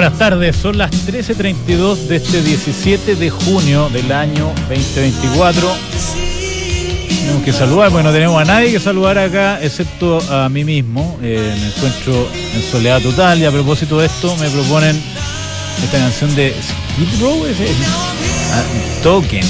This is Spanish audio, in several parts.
buenas tardes, son las 13:32 de este 17 de junio del año 2024. Tenemos que saludar porque no tenemos a nadie que saludar acá, excepto a mí mismo. Me encuentro en soledad total y a propósito de esto me proponen esta canción de Skid Row, Token.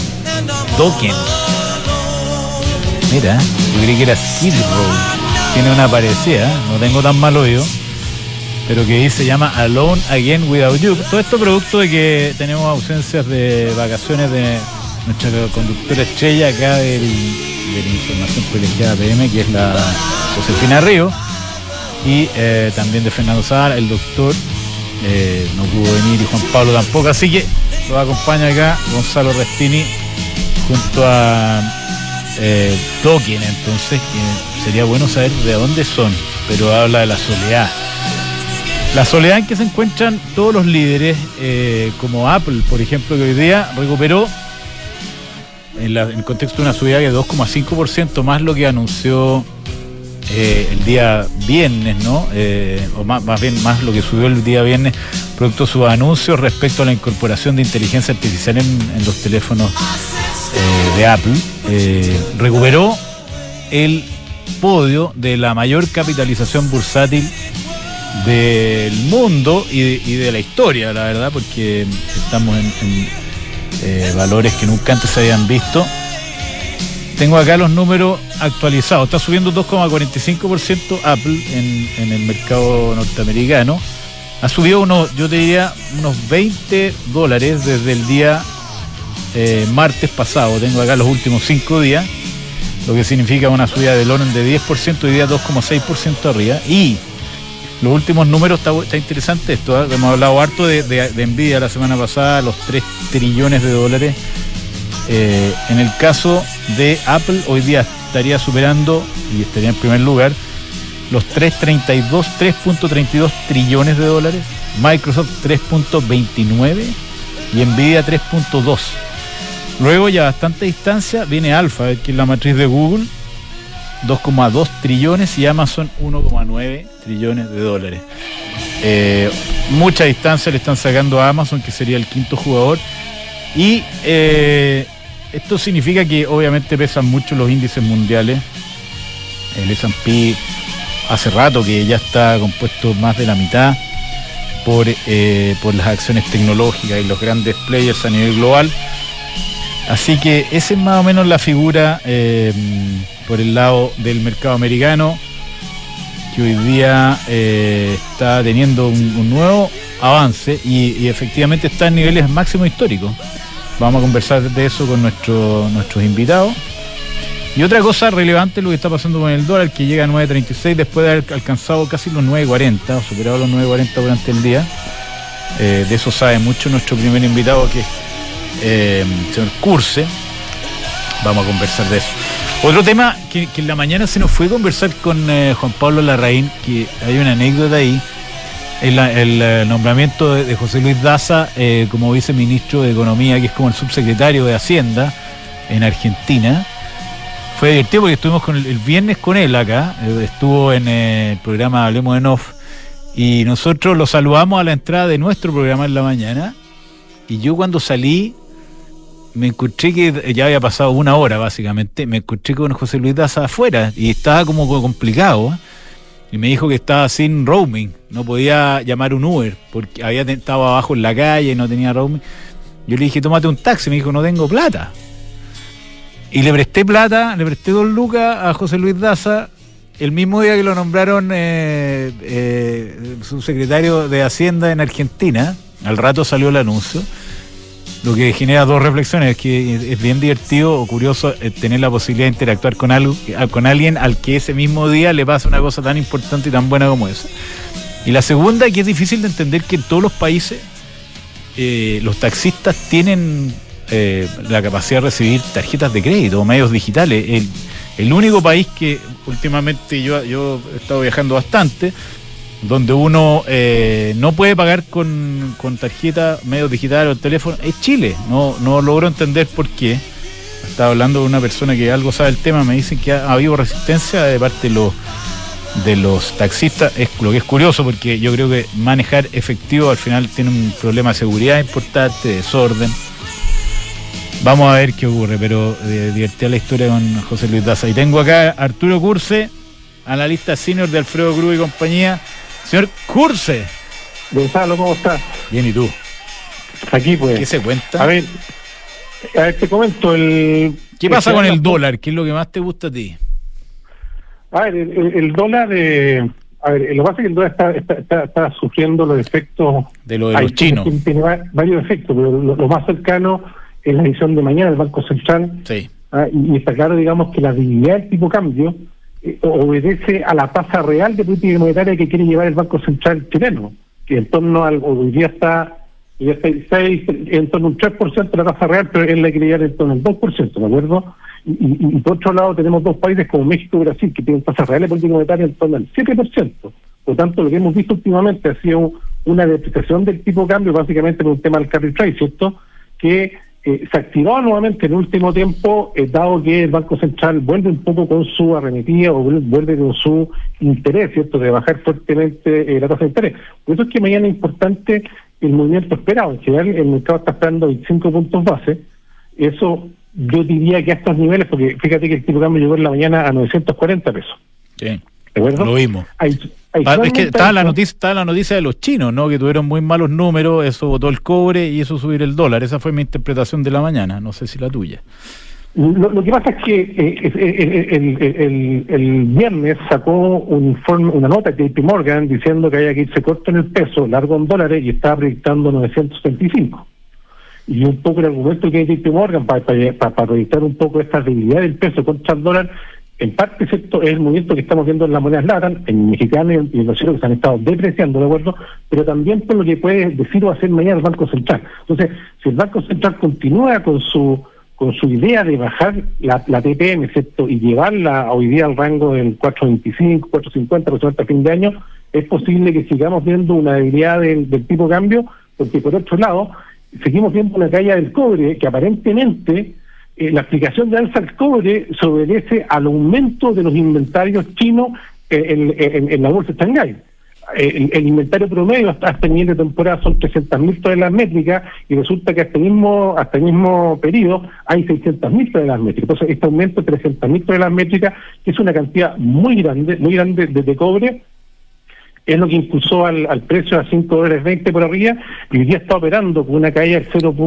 Mira, yo creí que era Skid Row. Tiene una parecida, no tengo tan mal oído, pero que se llama Alone Again Without You. Todo esto producto de que tenemos ausencias de vacaciones de nuestra conductora estrella acá de la información privilegiada PM, que es la Josefina Río, y también de Fernando Zavala, el doctor no pudo venir, y Juan Pablo tampoco, así que nos acompaña acá Gonzalo Restini junto a Token. Entonces, que sería bueno saber de dónde son, pero habla de la soledad. La soledad en que se encuentran todos los líderes, como Apple, por ejemplo, que hoy día recuperó, en el contexto de una subida de 2,5% más lo que anunció el día viernes, ¿no? O más bien más lo que subió el día viernes, producto de sus anuncios respecto a la incorporación de inteligencia artificial en los teléfonos de Apple. Recuperó el podio de la mayor capitalización bursátil del mundo y de la historia, la verdad, porque estamos en valores que nunca antes se habían visto. Tengo acá los números actualizados. Está subiendo 2,45% Apple en el mercado norteamericano. Ha subido yo te diría unos $20 desde el día martes pasado. Tengo acá los últimos 5 días, lo que significa una subida del orden de 10%, hoy día 2,6% arriba. Y los últimos números, está interesante esto, ¿eh? Hemos hablado harto de Nvidia la semana pasada, los $3 trillones. En el caso de Apple, hoy día estaría superando y estaría en primer lugar los 3.32 trillones de dólares, Microsoft 3.29 y Nvidia 3.2. Luego, ya a bastante distancia, viene Alphabet, que es la matriz de Google, 2,2 trillones, y Amazon 1,9 trillones de dólares. Mucha distancia le están sacando a Amazon, que sería el quinto jugador. Y esto significa que obviamente pesan mucho los índices mundiales. El S&P hace rato que ya está compuesto más de la mitad por las acciones tecnológicas y los grandes players a nivel global. Así que esa es más o menos la figura por el lado del mercado americano, que hoy día está teniendo un nuevo avance y efectivamente está en niveles máximos históricos. Vamos a conversar de eso con nuestros invitados. Y otra cosa relevante es lo que está pasando con el dólar, que llega a 9.36 después de haber alcanzado casi los 9.40, o superado los 9.40 durante el día. De eso sabe mucho nuestro primer invitado, que es el señor Curse. Vamos a conversar de eso. Otro tema que en la mañana se nos fue a conversar con Juan Pablo Larraín, que hay una anécdota ahí, el nombramiento de José Luis Daza como viceministro de Economía, que es como el subsecretario de Hacienda en Argentina. Fue divertido porque estuvimos el viernes con él acá, estuvo en el programa Hablemos en Off, y nosotros lo saludamos a la entrada de nuestro programa en la mañana, y yo cuando salí me encontré que ya había pasado una hora básicamente, me encontré con José Luis Daza afuera y estaba como complicado, ¿eh? Y me dijo que estaba sin roaming, no podía llamar un Uber porque estaba abajo en la calle y no tenía roaming. Yo le dije, tómate un taxi, me dijo, no tengo plata. Y le presté plata, le presté 2 lucas a José Luis Daza el mismo día que lo nombraron subsecretario de Hacienda en Argentina. Al rato salió el anuncio. Lo que genera 2 reflexiones, es que es bien divertido o curioso tener la posibilidad de interactuar con alguien al que ese mismo día le pasa una cosa tan importante y tan buena como esa. Y la segunda, que es difícil de entender que en todos los países los taxistas tienen la capacidad de recibir tarjetas de crédito o medios digitales. El único país que últimamente yo he estado viajando bastante, donde uno no puede pagar con tarjeta, medios digitales o teléfono, es Chile. No logro entender por qué. Estaba hablando de una persona que algo sabe del tema, me dicen que ha habido resistencia de parte de de los taxistas, es lo que es curioso, porque yo creo que manejar efectivo al final tiene un problema de seguridad importante, desorden. Vamos a ver qué ocurre, pero divertida la historia con José Luis Daza. Y tengo acá a Arturo Curse, analista senior de Alfredo Cruz y compañía. Señor Curse. Gonzalo, ¿cómo estás? Bien, ¿y tú? Aquí pues. ¿Qué se cuenta? A ver, te comento ¿Qué pasa con el dólar? ¿Qué es lo que más te gusta a ti? A ver, el dólar, a ver, lo que pasa es que el dólar está sufriendo los efectos de lo de los chinos. Tiene varios efectos, pero lo más cercano es la decisión de mañana del Banco Central. Sí. Y está claro, digamos, que la debilidad del tipo de cambio obedece a la tasa real de política monetaria que quiere llevar el Banco Central chileno, que en torno al, hoy día está en torno a un 3% de la tasa real, pero él la quiere llevar en torno al 2%, ¿de acuerdo? Y por otro lado tenemos dos países como México y Brasil que tienen tasas reales de política monetaria en torno al 7%. Por lo tanto, lo que hemos visto últimamente ha sido una depreciación del tipo de cambio, básicamente por un tema del carry trade, ¿cierto? Que se activó nuevamente en el último tiempo, dado que el Banco Central vuelve un poco con su arremetida o vuelve con su interés, ¿cierto?, de bajar fuertemente la tasa de interés. Por eso es que mañana es importante el movimiento esperado. En general, el mercado está esperando 25 puntos base. Eso yo diría que a estos niveles, porque fíjate que el tipo de cambio llegó en la mañana a 940 pesos. Sí, ¿de acuerdo? Lo vimos. Es que estaba la noticia de los chinos, ¿no? Que tuvieron muy malos números, eso botó el cobre y eso subir el dólar. Esa fue mi interpretación de la mañana, no sé si la tuya. Lo que pasa es que el viernes sacó un informe, una nota de JP Morgan diciendo que había que irse corto en el peso, largo en dólares, y estaba proyectando 975. Y un poco el argumento que JP Morgan para proyectar un poco esta debilidad del peso contra el dólar, en parte, ¿cierto?, es el movimiento que estamos viendo en las monedas LATAM, en mexicano y en los chinos, que se han estado depreciando, ¿de acuerdo? Pero también por lo que puede decir o hacer mañana el Banco Central. Entonces, si el Banco Central continúa con su idea de bajar la TPM, ¿cierto?, y llevarla hoy día al rango del 4.25, 4.50, aproximadamente a fin de año, es posible que sigamos viendo una debilidad del tipo de cambio, porque por otro lado, seguimos viendo una caída del cobre que aparentemente la explicación de alza del cobre se obedece al aumento de los inventarios chinos en la bolsa de Shanghái. El inventario promedio hasta el nivel de temporada son 300.000 toneladas métricas y resulta que hasta el mismo periodo hay 600.000 toneladas métricas. Entonces, este aumento de 300.000 toneladas métricas, que es una cantidad muy grande de cobre, es lo que impulsó al precio a $5.20 por arriba, y hoy día está operando con una caída del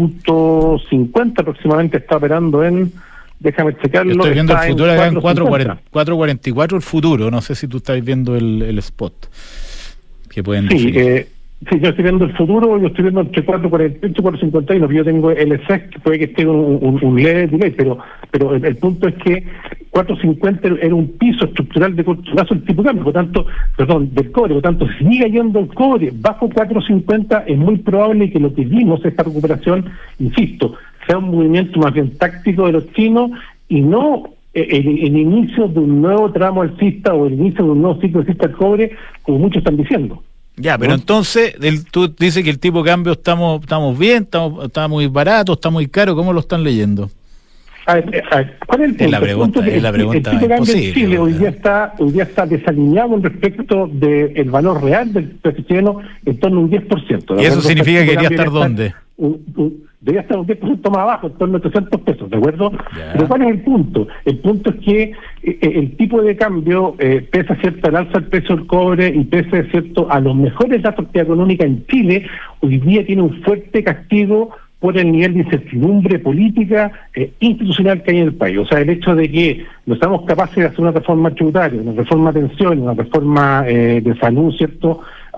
0.50 aproximadamente, está operando en, déjame checarlo. Estoy viendo el futuro acá en 4.44 el futuro, no sé si tú estás viendo el spot que pueden decir. Sí, yo estoy viendo el futuro, yo estoy viendo entre 4.48 y 4.51, pero yo tengo el SEC, que puede que esté un leve delay, pero el punto es que 4.50 era un piso estructural de corto plazo del tipo de cambio, del cobre, por tanto, si sigue yendo el cobre bajo 4.50, es muy probable que lo que vimos, esta recuperación, insisto, sea un movimiento más bien táctico de los chinos y no el inicio de un nuevo tramo alcista o el inicio de un nuevo ciclo alcista del cobre, como muchos están diciendo. Ya, pero entonces, tú dices que el tipo de cambio estamos bien, está muy barato, está muy caro, ¿cómo lo están leyendo? A ver, ¿cuál es el punto? Es la pregunta el tipo de cambio imposible. En Chile hoy día está desalineado con respecto del valor real del peso chileno en torno a un 10%. ¿Y eso significa que debería estar dónde? Debería estar un 10% más abajo, en torno a 300 pesos, ¿de acuerdo? Ya. Pero ¿cuál es el punto? El punto es que el tipo de cambio pesa, ¿cierto?, al alza el precio del cobre y pesa, ¿cierto?, a los mejores datos de actividad económica en Chile, hoy día tiene un fuerte castigo por el nivel de incertidumbre política institucional que hay en el país. O sea, el hecho de que no estamos capaces de hacer una reforma tributaria, una reforma de pensiones, una reforma de salud, ¿cierto?,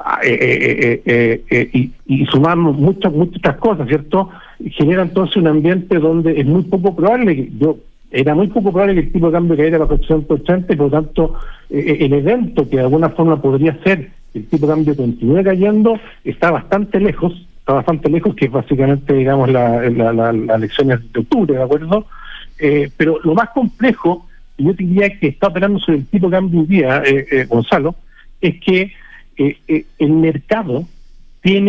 y sumamos muchas otras cosas, ¿cierto?, genera entonces un ambiente donde es muy poco probable, era muy poco probable que el tipo de cambio cayera bajo 880, y por lo tanto el evento que de alguna forma podría ser que el tipo de cambio continúe cayendo está bastante lejos, que es básicamente, digamos, las elecciones de octubre, ¿de acuerdo? Pero lo más complejo, yo diría que está operando sobre el tipo de cambio hoy día, Gonzalo, es que el mercado tiene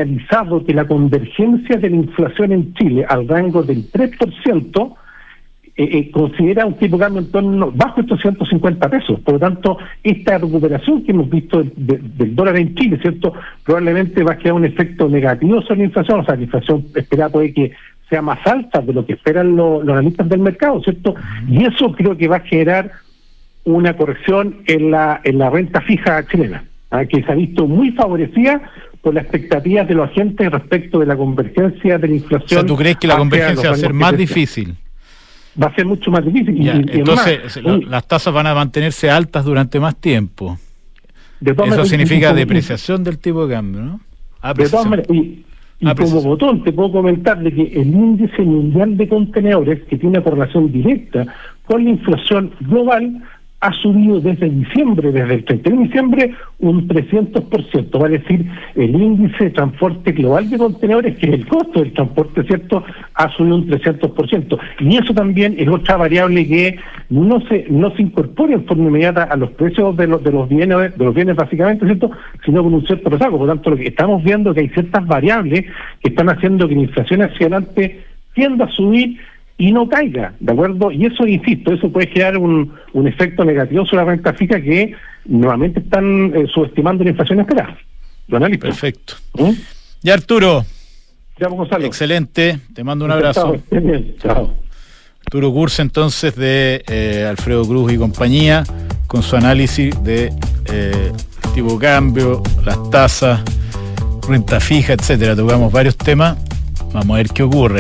internalizado que la convergencia de la inflación en Chile al rango del 3% considera un tipo de cambio en torno bajo estos 150 pesos. Por lo tanto, esta recuperación que hemos visto del dólar en Chile, ¿cierto?, probablemente va a crear un efecto negativo sobre la inflación. O sea, la inflación esperada puede que sea más alta de lo que esperan los analistas del mercado, ¿cierto? Y eso creo que va a generar una corrección en la renta fija chilena, que se ha visto muy favorecida por las expectativas de los agentes respecto de la convergencia de la inflación. O sea, ¿tú crees que la convergencia va a ser más difícil? Va a ser mucho más difícil. Ya, entonces, las tasas van a mantenerse altas durante más tiempo. Eso significa depreciación del tipo de cambio, ¿no? De todas maneras, y como botón te puedo comentar de que el índice mundial de contenedores, que tiene una correlación directa con la inflación global, ha subido desde diciembre, desde el 31 de diciembre, un 300%. Vale decir, el índice de transporte global de contenedores, que es el costo del transporte, ¿cierto?, ha subido un 300%. Y eso también es otra variable que no se incorpora en forma inmediata a los precios de los bienes básicamente, ¿cierto?, sino con un cierto rezago. Por lo tanto, lo que estamos viendo es que hay ciertas variables que están haciendo que la inflación hacia adelante tienda a subir y no caiga, ¿de acuerdo? Y eso, insisto, eso puede generar un efecto negativo sobre la renta fija, que nuevamente están subestimando la inflación esperada. ¿Lo analizo? Perfecto. Ya, Arturo. Ya, Gonzalo. Excelente, te mando un abrazo. Bien. Chao. Arturo Kurz, entonces, de Alfredo Cruz y compañía, con su análisis de tipo de cambio, las tasas, renta fija, etcétera. Tocamos varios temas. Vamos a ver qué ocurre.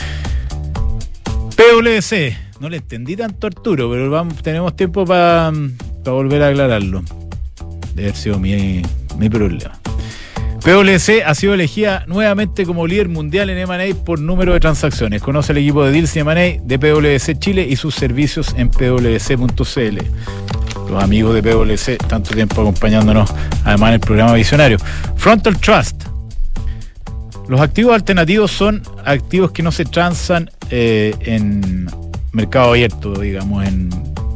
PwC, no le entendí tanto a Arturo, pero tenemos tiempo para volver a aclararlo. Debe haber sido mi problema. PwC ha sido elegida nuevamente como líder mundial en M&A por número de transacciones. Conoce el equipo de Deals y M&A de PwC Chile y sus servicios en pwc.cl. Los amigos de PwC, tanto tiempo acompañándonos, además en el programa Visionario. Frontal Trust. Los activos alternativos son activos que no se transan en mercado abierto, digamos, en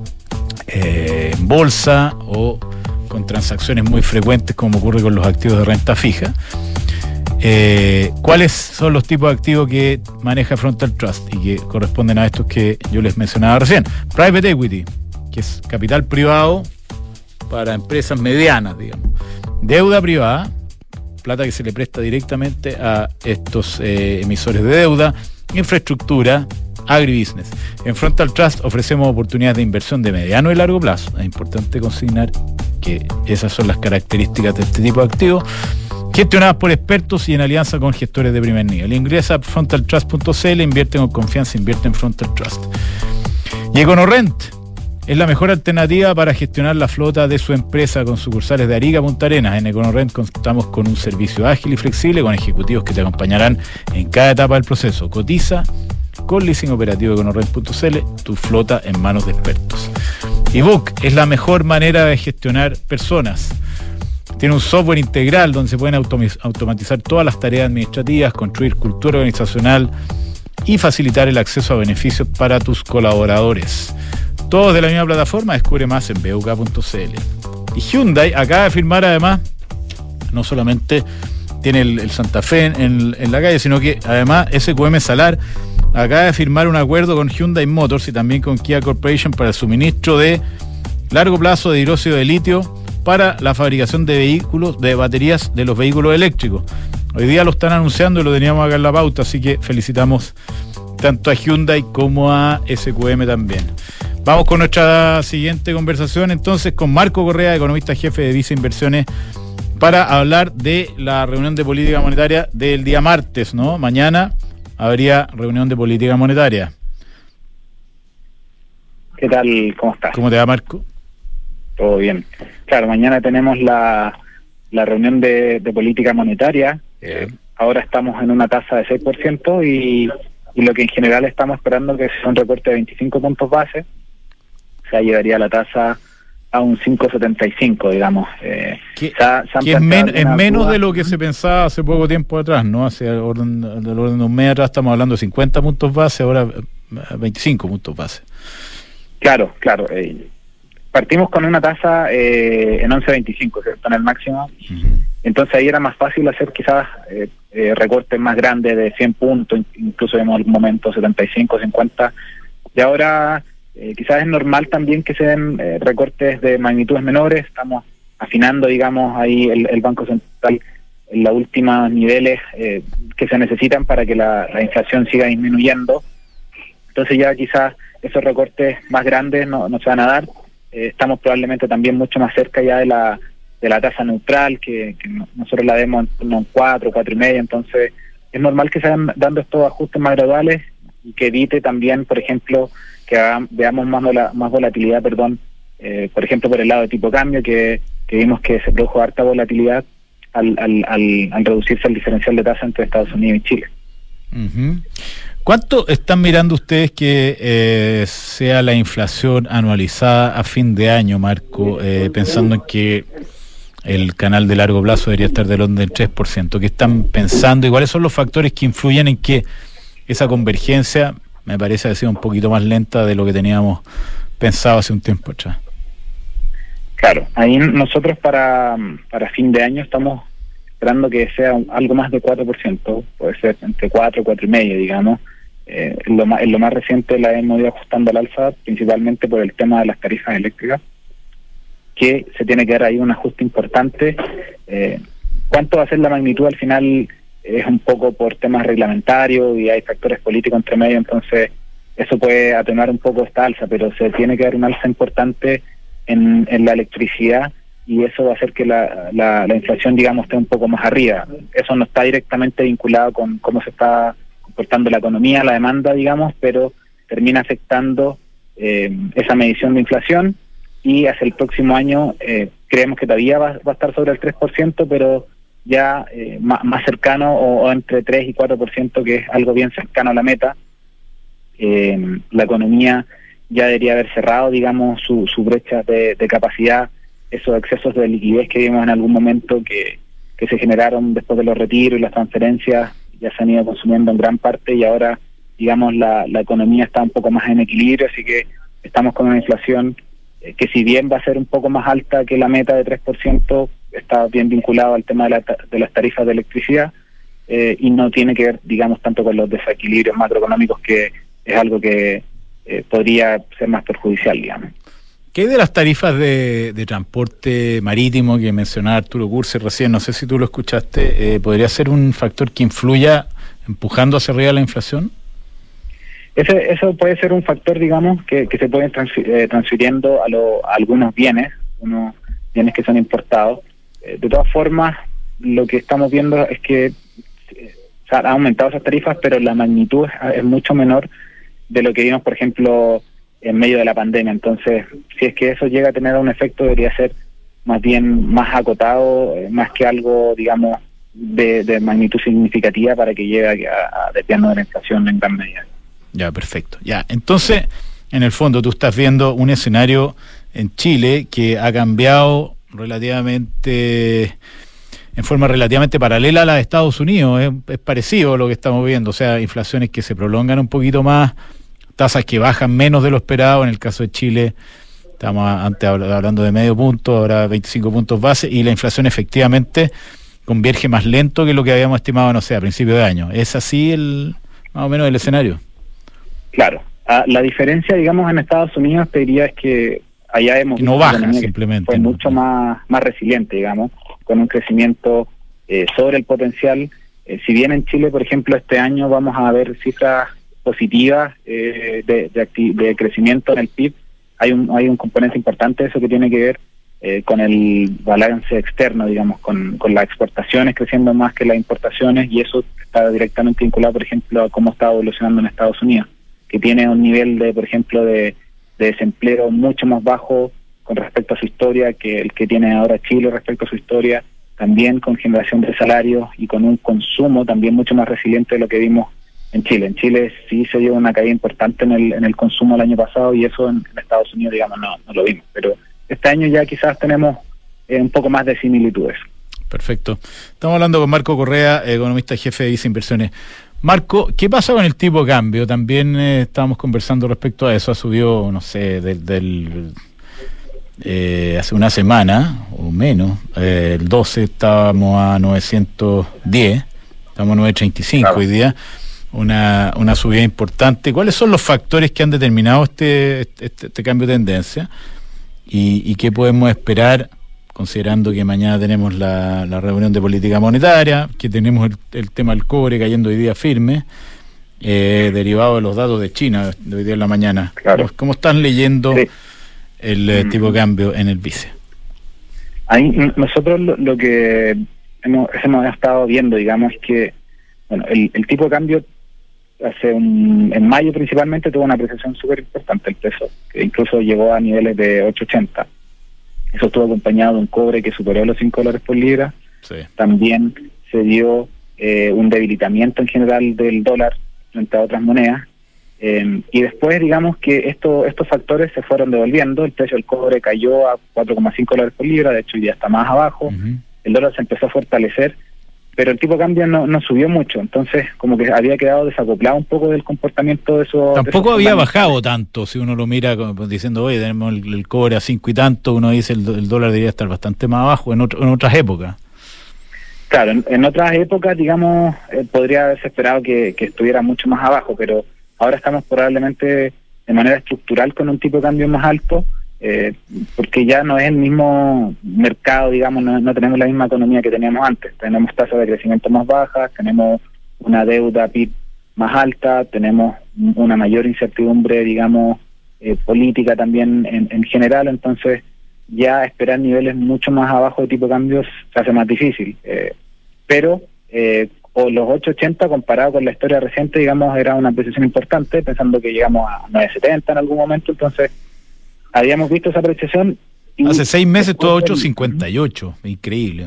bolsa o con transacciones muy frecuentes, como ocurre con los activos de renta fija. ¿Cuáles son los tipos de activos que maneja Frontal Trust y que corresponden a estos que yo les mencionaba recién? Private Equity, que es capital privado para empresas medianas, digamos. Deuda privada, plata que se le presta directamente a estos emisores de deuda. Infraestructura, agribusiness. En Frontal Trust ofrecemos oportunidades de inversión de mediano y largo plazo. Es importante consignar que esas son las características de este tipo de activos, gestionadas por expertos y en alianza con gestores de primer nivel. Ingresa a frontaltrust.cl, invierte con confianza, invierte en Frontal Trust. Y EconoRent es la mejor alternativa para gestionar la flota de su empresa, con sucursales de Arica a Punta Arenas. En EconoRent contamos con un servicio ágil y flexible, con ejecutivos que te acompañarán en cada etapa del proceso. Cotiza con leasing operativo EconoRent.cl, tu flota en manos de expertos. eBook es la mejor manera de gestionar personas. Tiene un software integral donde se pueden automatizar todas las tareas administrativas, construir cultura organizacional y facilitar el acceso a beneficios para tus colaboradores. Todos de la misma plataforma. Descubre más en buk.cl. Y Hyundai acaba de firmar, además, no solamente tiene el Santa Fe en la calle, sino que además SQM Salar acaba de firmar un acuerdo con Hyundai Motors y también con Kia Corporation para el suministro de largo plazo de hidróxido de litio para la fabricación de vehículos, de baterías de los vehículos eléctricos. Hoy día lo están anunciando y lo teníamos acá en la pauta, así que felicitamos tanto a Hyundai como a SQM también. Vamos con nuestra siguiente conversación entonces con Marco Correa, economista jefe de Visa Inversiones, para hablar de la reunión de política monetaria del día martes, ¿no? Mañana habría reunión de política monetaria. ¿Qué tal? ¿Cómo estás? ¿Cómo te va, Marco? Todo bien. Claro, mañana tenemos la reunión de política monetaria. Ahora estamos en una tasa de 6% y lo que en general estamos esperando que sea un recorte de 25 puntos base. O sea, llevaría la tasa a un 5,75, digamos. Que es menos de lo que se pensaba hace poco tiempo atrás, ¿no? Hace del orden de un mes atrás estamos hablando de 50 puntos base, ahora 25 puntos base. Claro. Partimos con una tasa en 11,25, ¿cierto? En el máximo. Uh-huh. Entonces ahí era más fácil hacer quizás recortes más grandes de 100 puntos, incluso vemos el momento 75, 50, Y ahora quizás es normal también que se den recortes de magnitudes menores. Estamos afinando, digamos, ahí el Banco Central en los últimos niveles que se necesitan para que la inflación siga disminuyendo. Entonces ya quizás esos recortes más grandes no se van a dar. Estamos probablemente también mucho más cerca ya de la tasa neutral, que nosotros la vemos en un 4,5, entonces es normal que se vayan dando estos ajustes más graduales y que evite también, por ejemplo, que veamos más volatilidad, por ejemplo, por el lado de tipo de cambio, que vimos que se produjo harta volatilidad al reducirse el diferencial de tasa entre Estados Unidos y Chile. Uh-huh. ¿Cuánto están mirando ustedes que sea la inflación anualizada a fin de año, Marco, pensando en que el canal de largo plazo debería estar del orden del 3%? ¿Qué están pensando y cuáles son los factores que influyen en que esa convergencia, me parece, ha sido un poquito más lenta de lo que teníamos pensado hace un tiempo atrás? Claro, ahí nosotros para fin de año estamos esperando que sea algo más de 4%, puede ser entre 4 y 4,5, digamos. En lo más reciente la hemos ido ajustando al alza, principalmente por el tema de las tarifas eléctricas, que se tiene que dar ahí un ajuste importante. ¿Cuánto va a ser la magnitud? Al final es un poco por temas reglamentarios y hay factores políticos entre medio, entonces eso puede atenuar un poco esta alza, pero se tiene que dar un alza importante en la electricidad, y eso va a hacer que la inflación, digamos, esté un poco más arriba. Eso no está directamente vinculado con cómo se está comportando la economía, la demanda, digamos, pero termina afectando esa medición de inflación, y hacia el próximo año creemos que todavía va a estar sobre el 3%, pero ya más cercano o entre 3 y 4%, que es algo bien cercano a la meta. La economía ya debería haber cerrado, digamos, su brecha de capacidad. Esos excesos de liquidez que vimos en algún momento que se generaron después de los retiros y las transferencias ya se han ido consumiendo en gran parte, y ahora, digamos, la economía está un poco más en equilibrio, así que estamos con una inflación que, si bien va a ser un poco más alta que la meta de 3%, está bien vinculado al tema de las tarifas de electricidad, y no tiene que ver, digamos, tanto con los desequilibrios macroeconómicos, que es algo que podría ser más perjudicial, digamos. ¿Qué hay de las tarifas de transporte marítimo que mencionaba Arturo Curse recién? No sé si tú lo escuchaste. ¿Podría ser un factor que influya empujando hacia arriba la inflación? Eso puede ser un factor, digamos, que se puede transfiriendo a algunos bienes, unos bienes que son importados. De todas formas, lo que estamos viendo es que se han aumentado esas tarifas, pero la magnitud es mucho menor de lo que vimos, por ejemplo, en medio de la pandemia. Entonces, si es que eso llega a tener un efecto, debería ser más bien más acotado, más que algo, digamos, de magnitud significativa para que llegue a desviarnos de la inflación en gran medida. Ya, perfecto. Ya, entonces, en el fondo, tú estás viendo un escenario en Chile que ha cambiado en forma relativamente paralela a la de Estados Unidos. Es parecido a lo que estamos viendo, o sea, inflaciones que se prolongan un poquito más, tasas que bajan menos de lo esperado. En el caso de Chile, estamos antes hablando de medio punto, ahora 25 puntos base, y la inflación efectivamente converge más lento que lo que habíamos estimado, no sé, a principio de año. ¿Es así más o menos el escenario? Claro. La diferencia, digamos, en Estados Unidos, te diría, es que allá hemos visto no baja, simplemente. Fue mucho más resiliente, digamos, con un crecimiento sobre el potencial. Si bien en Chile, por ejemplo, este año vamos a ver cifras positivas de crecimiento en el PIB, hay un componente importante de eso que tiene que ver con el balance externo, digamos, con las exportaciones creciendo más que las importaciones, y eso está directamente vinculado, por ejemplo, a cómo está evolucionando en Estados Unidos, que tiene un nivel por ejemplo, de desempleo mucho más bajo con respecto a su historia que el que tiene ahora Chile respecto a su historia, también con generación de salarios y con un consumo también mucho más resiliente de lo que vimos en Chile. En Chile sí se dio una caída importante en el consumo el año pasado, y eso en Estados Unidos, digamos, no lo vimos. Pero este año ya quizás tenemos un poco más de similitudes. Perfecto. Estamos hablando con Marco Correa, economista jefe de Visa Inversiones. Marco, ¿qué pasa con el tipo de cambio? También estábamos conversando respecto a eso. Ha subido, no sé, hace una semana o menos. El 12 estábamos a 910, estamos a 935 claro. Hoy día. una subida importante. ¿Cuáles son los factores que han determinado este cambio de tendencia? ¿Y qué podemos esperar, considerando que mañana tenemos la reunión de política monetaria, que tenemos el tema del cobre cayendo hoy día firme, derivado de los datos de China de hoy día en la mañana? Claro. ¿Cómo están leyendo el tipo de cambio en el BICE? Ahí nosotros lo que hemos estado viendo, digamos, es que bueno, el tipo de cambio en mayo principalmente tuvo una apreciación súper importante el peso, que incluso llegó a niveles de 8.80. Eso estuvo acompañado de un cobre que superó los $5 por libra. Sí. También se dio un debilitamiento en general del dólar frente a otras monedas. Y después, digamos que estos factores se fueron devolviendo. El precio del cobre cayó a $4.5 por libra, de hecho hoy día está más abajo. Uh-huh. El dólar se empezó a fortalecer, pero el tipo de cambio no subió mucho, entonces como que había quedado desacoplado un poco del comportamiento de esos... Tampoco había bajado tanto, si uno lo mira diciendo, oye, tenemos el cobre a 5 y tanto, uno dice el dólar debería estar bastante más abajo en otras épocas. Claro, en otras épocas, digamos, podría haberse esperado que estuviera mucho más abajo, pero ahora estamos probablemente de manera estructural con un tipo de cambio más alto, porque ya no es el mismo mercado, digamos, no tenemos la misma economía que teníamos antes. Tenemos tasas de crecimiento más bajas, tenemos una deuda PIB más alta, tenemos una mayor incertidumbre, digamos, política también en general, entonces ya esperar niveles mucho más abajo de tipo de cambios se hace más difícil. Pero los 8.80 comparado con la historia reciente, digamos, era una apreciación importante, pensando que llegamos a 9.70 en algún momento, entonces habíamos visto esa apreciación. Hace 6 meses estuvo a 8.58, increíble.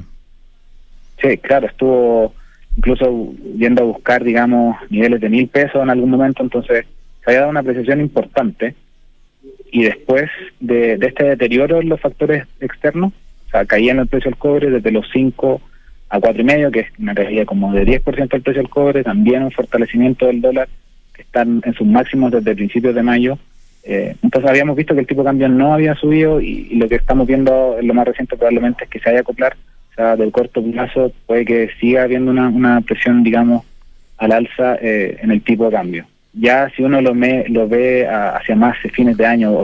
Sí, claro, estuvo incluso yendo a buscar, digamos, niveles de $1,000 en algún momento, entonces se había dado una apreciación importante. Y después de este deterioro en los factores externos, o sea, caía en el precio del cobre desde los 5 a 4.5, que es una caída como de 10% del precio del cobre, también un fortalecimiento del dólar, que están en sus máximos desde principios de mayo. Entonces habíamos visto que el tipo de cambio no había subido y lo que estamos viendo en lo más reciente probablemente es que se vaya a acoplar. O sea, del corto plazo puede que siga habiendo una presión, digamos, al alza en el tipo de cambio. Ya si uno lo ve hacia más fines de año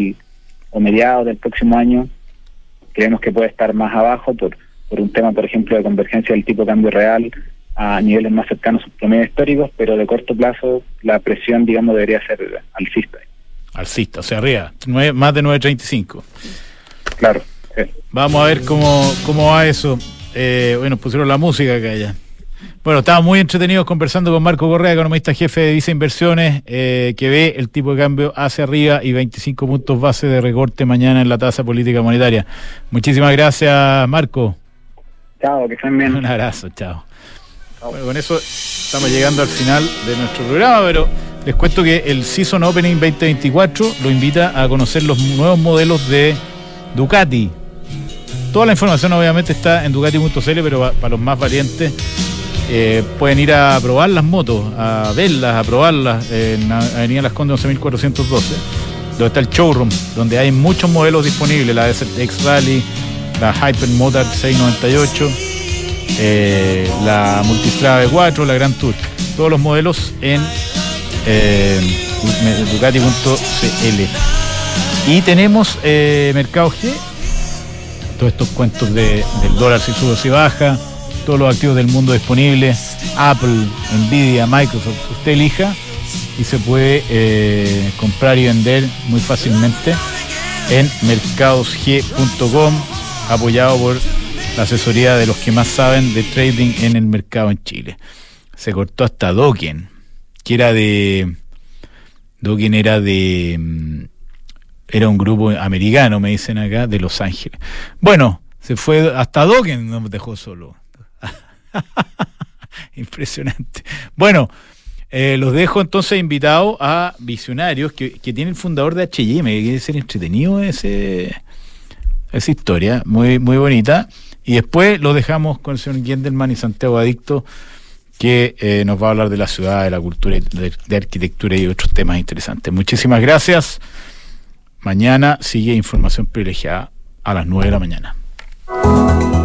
o mediados del próximo año, creemos que puede estar más abajo por un tema, por ejemplo, de convergencia del tipo de cambio real a niveles más cercanos a sus promedios históricos, pero de corto plazo la presión, digamos, debería ser alcista. Alcista, o sea, arriba, más de 9.35. Claro. Vamos a ver cómo va eso. Bueno, pusieron la música acá ya. Bueno, estábamos muy entretenidos conversando con Marco Correa, economista jefe de Visa Inversiones, que ve el tipo de cambio hacia arriba y 25 puntos base de recorte mañana en la tasa política monetaria. Muchísimas gracias, Marco. Chao, que estén bien. Un abrazo, chao. Bueno, con eso estamos llegando al final de nuestro programa, pero les cuento que el Season Opening 2024 lo invita a conocer los nuevos modelos de Ducati. Toda la información obviamente está en Ducati.cl, pero para los más valientes pueden ir a probar las motos, a verlas, a probarlas en Avenida Las Condes 11.412, donde está el showroom, donde hay muchos modelos disponibles, la Desert X Rally, la Hypermotard 698, la Multistrada V4, la Grand Tour, todos los modelos en Ducati.cl. Y tenemos Mercado G, todos estos cuentos del dólar si sube o si baja, todos los activos del mundo disponibles, Apple, Nvidia, Microsoft, usted elija y se puede comprar y vender muy fácilmente en mercadosg.com, apoyado por la asesoría de los que más saben de trading en el mercado en Chile. Se cortó hasta Dokken, que era era un grupo americano, me dicen acá, de Los Ángeles. Bueno, se fue hasta Dokken, nos dejó solo. Impresionante. Bueno, los dejo entonces invitados a Visionarios, que tiene el fundador de H&M, que quiere ser entretenido esa historia, muy, muy bonita. Y después lo dejamos con el señor Gendelman y Santiago Adicto, que nos va a hablar de la ciudad, de la cultura, de arquitectura y otros temas interesantes. Muchísimas gracias. Mañana sigue Información Privilegiada a las 9 de la mañana.